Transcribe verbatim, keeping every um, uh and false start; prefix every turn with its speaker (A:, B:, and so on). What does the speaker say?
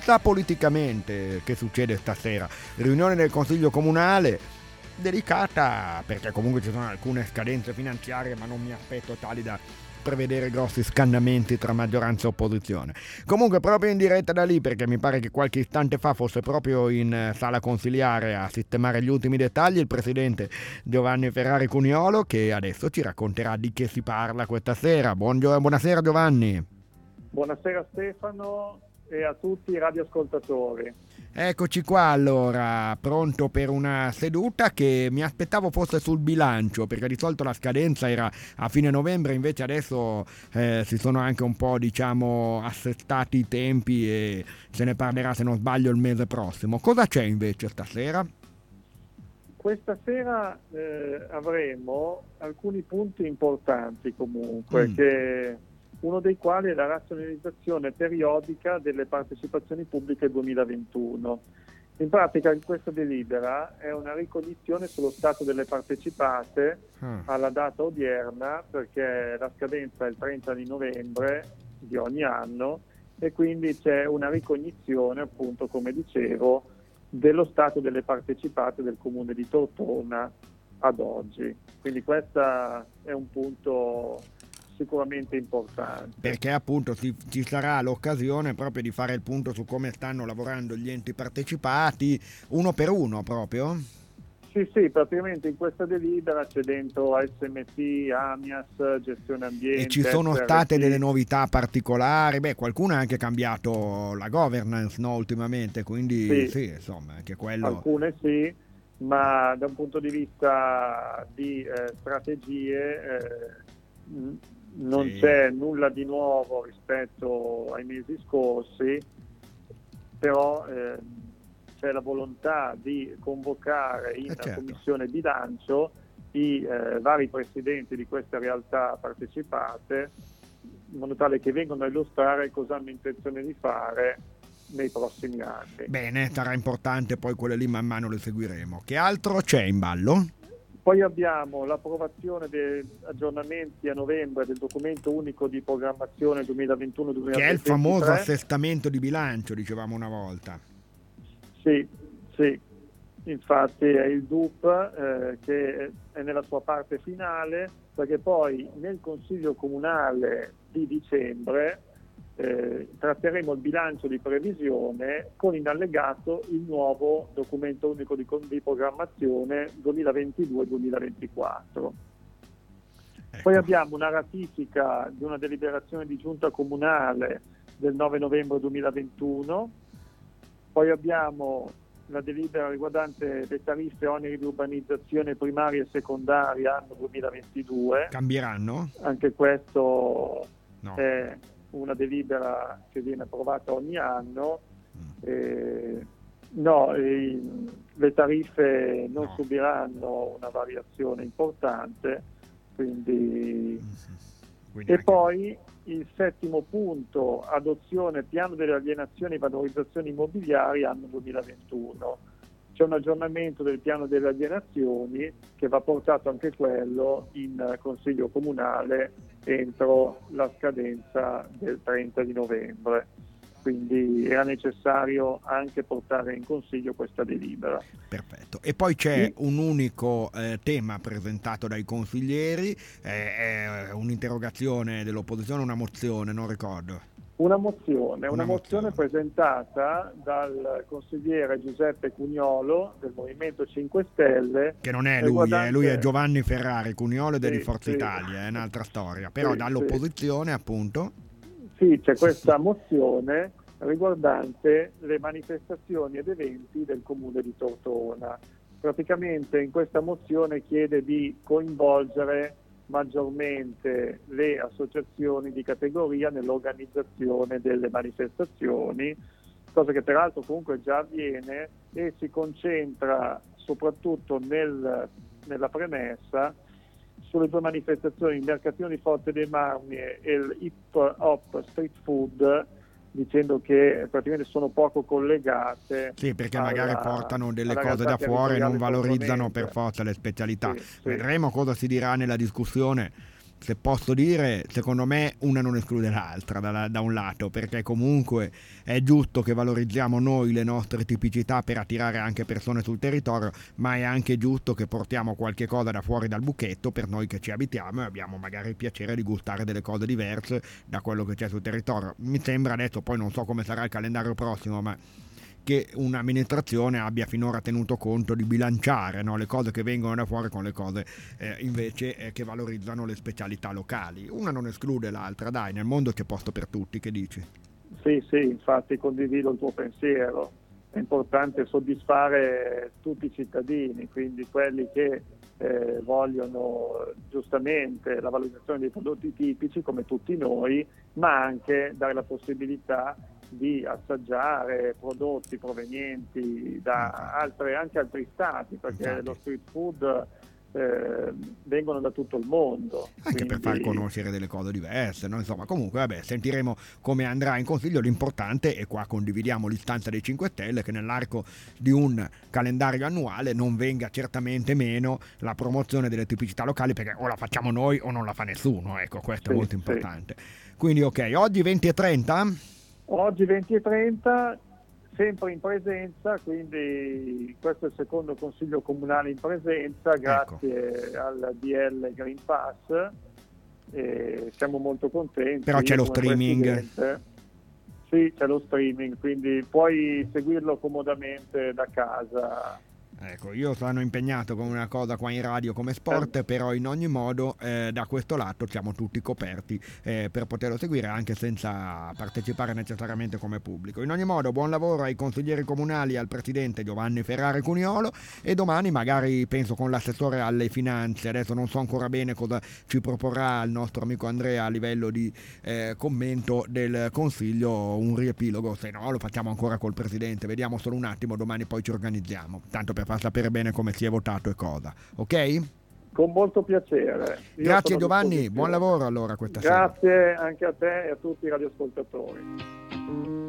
A: chissà politicamente che succede stasera. Riunione del Consiglio Comunale, delicata perché comunque ci sono alcune scadenze finanziarie, ma non mi aspetto tali da prevedere grossi scannamenti tra maggioranza e opposizione. Comunque proprio in diretta da lì, perché mi pare che qualche istante fa fosse proprio in sala consiliare a sistemare gli ultimi dettagli, il presidente Giovanni Ferrari Cuniolo, che adesso ci racconterà di che si parla questa sera. Buongio- buonasera Giovanni.
B: Buonasera Stefano e a tutti i radioascoltatori.
A: Eccoci qua allora, pronto per una seduta che mi aspettavo fosse sul bilancio, perché di solito la scadenza era a fine novembre, invece adesso eh, si sono anche un po', diciamo, assestati i tempi e se ne parlerà, se non sbaglio, il mese prossimo. Cosa c'è invece stasera?
B: Questa sera eh, avremo alcuni punti importanti comunque, mm. che uno dei quali è la razionalizzazione periodica delle partecipazioni pubbliche duemilaventuno. In pratica questa delibera è una ricognizione sullo stato delle partecipate mm. alla data odierna, perché la scadenza è il trenta di novembre di ogni anno e quindi c'è una ricognizione, appunto, come dicevo, dello stato delle partecipate del comune di Tortona ad oggi. Quindi questo è un punto sicuramente importante.
A: Perché appunto ci, ci sarà l'occasione proprio di fare il punto su come stanno lavorando gli enti partecipati, uno per uno proprio?
B: Sì, sì, praticamente in questa delibera c'è dentro A S M T, AMIAS, gestione ambiente.
A: E ci sono
B: S R T.
A: state delle novità particolari? Beh, qualcuno ha anche cambiato la governance, no, ultimamente, quindi sì, sì insomma, anche quello.
B: Alcune sì, ma da un punto di vista di eh, strategie eh, non sì. c'è nulla di nuovo rispetto ai mesi scorsi, però eh, c'è la volontà di convocare in eh certo. commissione bilancio i eh, vari presidenti di queste realtà partecipate, in modo tale che vengano a illustrare cosa hanno intenzione di fare nei prossimi anni.
A: Bene, sarà importante, poi quelle lì man mano le seguiremo. Che altro c'è in ballo?
B: Poi abbiamo l'approvazione degli aggiornamenti a novembre del documento unico di programmazione duemilaventuno duemilaventitré.
A: Che è il famoso assestamento di bilancio, dicevamo una volta.
B: Sì, sì, infatti è il D U P eh, che è nella sua parte finale, perché poi nel Consiglio Comunale di dicembre eh, tratteremo il bilancio di previsione con in allegato il nuovo documento unico di, di programmazione duemilaventidue duemilaventiquattro. Ecco. Poi abbiamo una ratifica di una deliberazione di giunta comunale del nove novembre duemilaventuno. Poi abbiamo la delibera riguardante le tariffe e oneri di urbanizzazione primaria e secondaria anno duemilaventidue.
A: Cambieranno?
B: Anche questo
A: no.
B: è una delibera che viene approvata ogni anno. Mm. Eh, no, eh, le tariffe non no. subiranno una variazione importante, quindi... Mm-hmm. Quindi e anche... poi il settimo punto, adozione piano delle alienazioni e valorizzazioni immobiliari anno duemilaventuno. C'è un aggiornamento del piano delle alienazioni che va portato anche quello in Consiglio Comunale entro la scadenza del trenta di novembre. Quindi era necessario anche portare in Consiglio questa delibera.
A: Perfetto. E poi c'è sì. un unico eh, tema presentato dai consiglieri, eh, è un'interrogazione dell'opposizione, una mozione, non ricordo.
B: Una mozione, una,
A: una
B: mozione,
A: mozione
B: presentata dal consigliere Giuseppe Cuniolo del Movimento cinque Stelle.
A: Che non è lui, riguardante... eh, lui è Giovanni Ferrari Cuniolo ed è sì, di Forza sì. Italia, è un'altra storia. Però sì, dall'opposizione sì. appunto...
B: Sì, c'è questa mozione riguardante le manifestazioni ed eventi del comune di Tortona. Praticamente in questa mozione chiede di coinvolgere maggiormente le associazioni di categoria nell'organizzazione delle manifestazioni, cosa che peraltro comunque già avviene e si concentra soprattutto nel, nella premessa sulle due manifestazioni, il Mercatino di Forte dei Marmi e il Hip Hop Street Food, dicendo che praticamente sono poco collegate.
A: Sì, perché
B: alla,
A: magari portano delle cose da fuori e non valorizzano per forza le specialità. Sì, sì. Vedremo cosa si dirà nella discussione se posso dire, secondo me una non esclude l'altra da, da un lato, perché comunque è giusto che valorizziamo noi le nostre tipicità per attirare anche persone sul territorio, ma è anche giusto che portiamo qualche cosa da fuori dal buchetto per noi che ci abitiamo e abbiamo magari il piacere di gustare delle cose diverse da quello che c'è sul territorio. Mi sembra, adesso poi non so come sarà il calendario prossimo, ma che un'amministrazione abbia finora tenuto conto di bilanciare, no, le cose che vengono da fuori con le cose eh, invece eh, che valorizzano le specialità locali. Una non esclude l'altra, dai, nel mondo c'è posto per tutti, che dici?
B: Sì, sì, infatti condivido il tuo pensiero. È importante soddisfare tutti i cittadini, quindi quelli che eh, vogliono giustamente la valorizzazione dei prodotti tipici come tutti noi, ma anche dare la possibilità di assaggiare prodotti provenienti da altre, anche altri stati, perché Infatti. lo street food eh, vengono da tutto il mondo.
A: Anche
B: quindi...
A: per far conoscere delle cose diverse, no? Insomma, comunque vabbè, sentiremo come andrà in consiglio. L'importante, e qua condividiamo l'istanza dei cinque Stelle, che nell'arco di un calendario annuale non venga certamente meno la promozione delle tipicità locali, perché o la facciamo noi o non la fa nessuno, ecco, questo sì, è molto importante. Sì. Quindi ok, oggi venti e trenta?
B: Oggi venti e trenta, sempre in presenza, quindi questo è il secondo consiglio comunale in presenza, grazie ecco. al D L Green Pass, e siamo molto contenti.
A: Però c'è lo streaming.
B: Sì, c'è lo streaming, quindi puoi seguirlo comodamente da casa.
A: Ecco, io sono impegnato con una cosa qua in radio come sport, eh. però in ogni modo eh, da questo lato siamo tutti coperti eh, per poterlo seguire anche senza partecipare necessariamente come pubblico. In ogni modo, buon lavoro ai consiglieri comunali e al presidente Giovanni Ferrari Cuniolo, e domani magari penso con l'assessore alle finanze, adesso non so ancora bene cosa ci proporrà il nostro amico Andrea a livello di eh, commento del consiglio, un riepilogo, se no lo facciamo ancora col presidente, vediamo solo un attimo, domani poi ci organizziamo, tanto per far sapere bene come si è votato e cosa, ok?
B: Con molto piacere. Io
A: Grazie Giovanni, buon lavoro allora questa
B: Grazie
A: sera.
B: Grazie anche a te e a tutti i radioascoltatori.